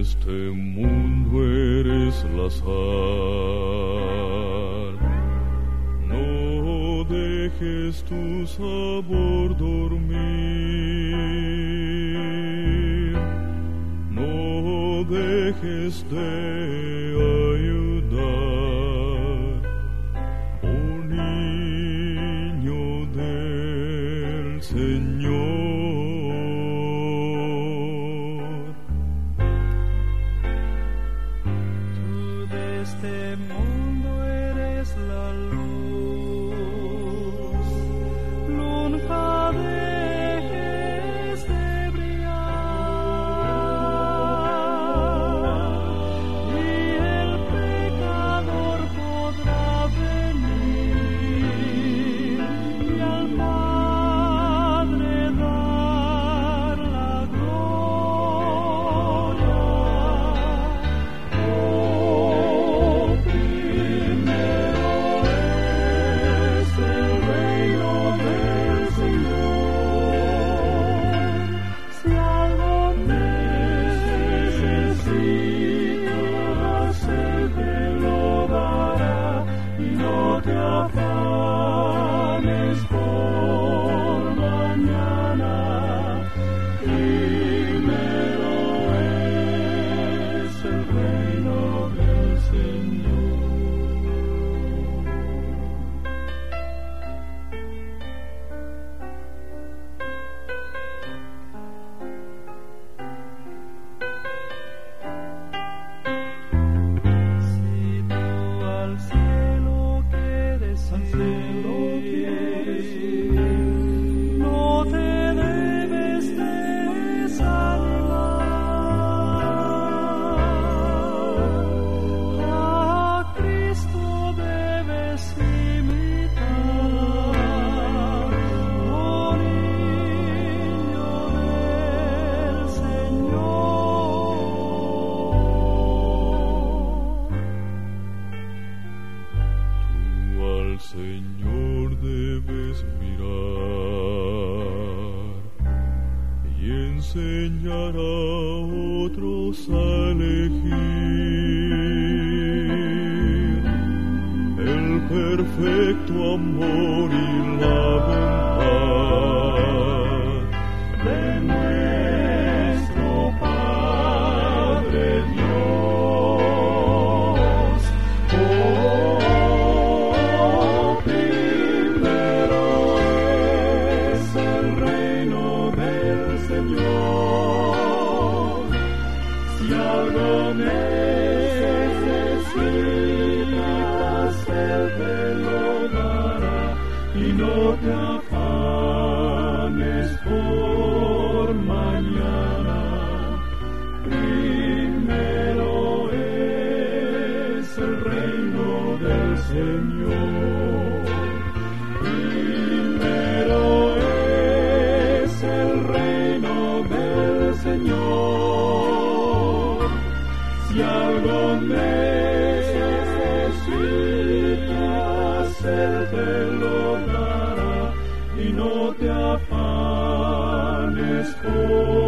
este mundo eres la sal. No dejes tu sabor dormir, no dejes de ayudar, oh niño del Señor. Este mundo eres la luz, nunca dejes de brillar, y el pecador podrá venir y al Padre dar la gloria. No te debes desanimar, a Cristo debes imitar, oh niño del Señor. Tú al Señor debes mirar y enseñar a otros a elegir el perfecto amor y la bondad de nuestro Padre Dios. Primero es el reino del Señor. Si algo necesitas, Él te lo dará, y no te afanes por mañana. Primero es el reino del Señor. Primero es el reino del Señor. Si algo necesitas, Él te lo dará, y no te afanes por